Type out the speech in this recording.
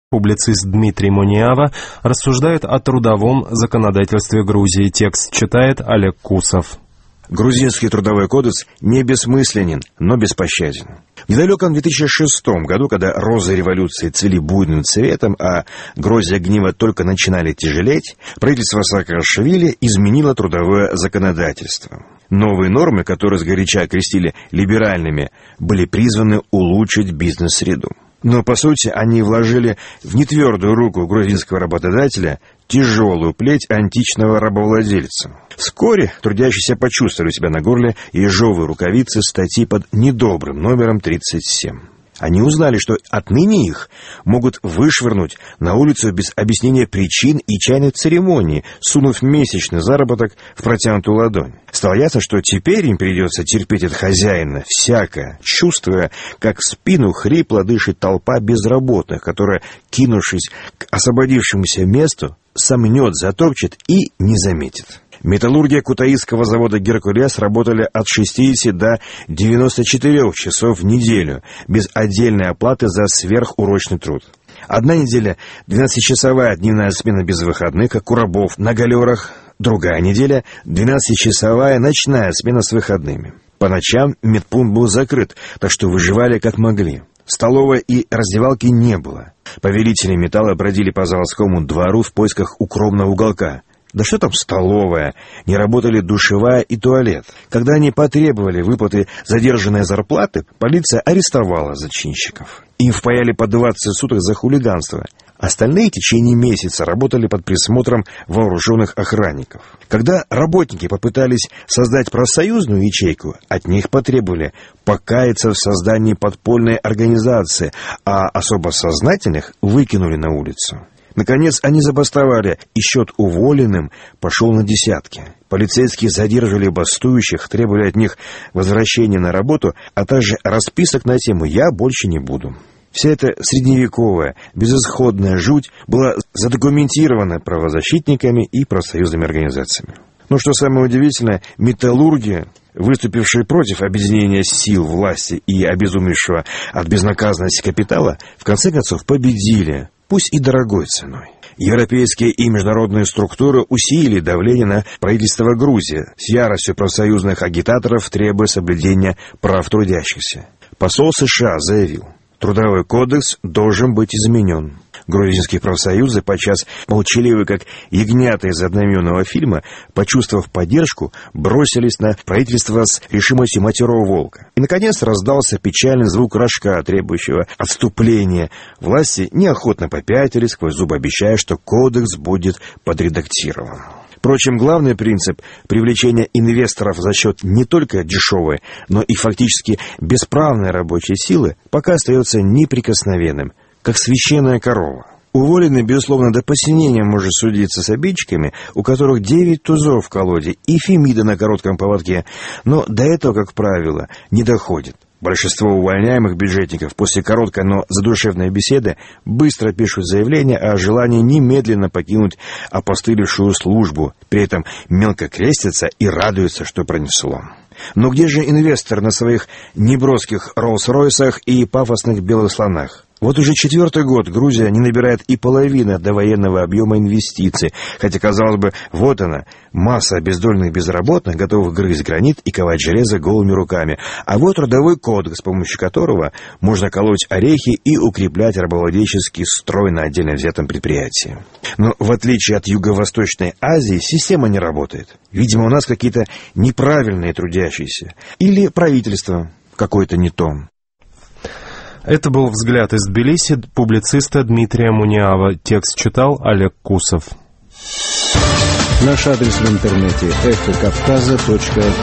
Публицист Дмитрий Муниава рассуждает о трудовом законодательстве Грузии. Текст читает Олег Кусов. Грузинский трудовой кодекс не бессмысленен, но беспощаден. В недалеком 2006 году, когда розы революции цвели буйным цветом, а грозди гнева только начинали тяжелеть, правительство Саакашвили изменило трудовое законодательство. Новые нормы, которые сгоряча окрестили либеральными, были призваны улучшить бизнес-среду. Но, по сути, они вложили в нетвердую руку грузинского работодателя тяжелую плеть античного рабовладельца. Вскоре трудящиеся почувствовали себя на горле ежовой рукавицы статьи под недобрым номером 37. Они узнали, что отныне их могут вышвырнуть на улицу без объяснения причин и чайной церемонии, сунув месячный заработок в протянутую ладонь. Стало ясно, что теперь им придется терпеть от хозяина всякое, чувствуя, как в спину хрипло дышит толпа безработных, которая, кинувшись к освободившемуся месту, сомнет, затопчет и не заметит. Металлурги кутаисского завода «Геркулес» работали от 60 до 94 часов в неделю, без отдельной оплаты за сверхурочный труд. Одна неделя — 12-часовая дневная смена без выходных, как у рабов на галерах. Другая неделя — 12-часовая ночная смена с выходными. По ночам медпункт был закрыт, так что выживали как могли. Столовой и раздевалки не было. Повелители металла бродили по заводскому двору в поисках укромного уголка. Да что там столовая? Не работали душевая и туалет. Когда они потребовали выплаты задержанной зарплаты, полиция арестовала зачинщиков. Им впаяли по 20 суток за хулиганство. Остальные в течение месяца работали под присмотром вооруженных охранников. Когда работники попытались создать профсоюзную ячейку, от них потребовали покаяться в создании подпольной организации, а особо сознательных выкинули на улицу. Наконец, они забастовали, и счет уволенным пошел на десятки. Полицейские задерживали бастующих, требовали от них возвращения на работу, а также расписок на тему «Я больше не буду». Вся эта средневековая, безысходная жуть была задокументирована правозащитниками и профсоюзными организациями. Но что самое удивительное, металлурги, выступившие против объединения сил власти и обезумевшего от безнаказанности капитала, в конце концов победили, пусть и дорогой ценой. Европейские и международные структуры усилили давление на правительство Грузии, с яростью профсоюзных агитаторов требуя соблюдения прав трудящихся. Посол США заявил: трудовой кодекс должен быть изменен. Грузинские профсоюзы, подчас молчаливые, как ягнята из одноименного фильма, почувствовав поддержку, бросились на правительство с решимостью матерого волка. И, наконец, раздался печальный звук рожка, требующего отступления. Власти неохотно попятились, сквозь зубы обещая, что кодекс будет подредактирован. Впрочем, главный принцип привлечения инвесторов за счет не только дешевой, но и фактически бесправной рабочей силы пока остается неприкосновенным, как священная корова. Уволенный, безусловно, до посинения может судиться с обидчиками, у которых 9 тузов в колоде и Фемида на коротком поводке, но до этого, как правило, не доходит. Большинство увольняемых бюджетников после короткой, но задушевной беседы быстро пишут заявление о желании немедленно покинуть опостылевшую службу, при этом мелко крестятся и радуются, что пронесло. Но где же инвестор на своих неброских Роллс-Ройсах и пафосных белых слонах? Вот уже 4-й год Грузия не набирает и половины довоенного объема инвестиций, хотя, казалось бы, вот она, масса бездольных безработных, готовых грызть гранит и ковать железо голыми руками, а вот трудовой кодекс, с помощью которого можно колоть орехи и укреплять рабовладельческий строй на отдельно взятом предприятии. Но в отличие от Юго-Восточной Азии, система не работает. Видимо, у нас какие-то неправильные трудящиеся. Или правительство какое-то не то. Это был взгляд из Тбилиси публициста Дмитрия Муниава. Текст читал Олег Кусов. Наш адрес в интернете — эхокавказа.ру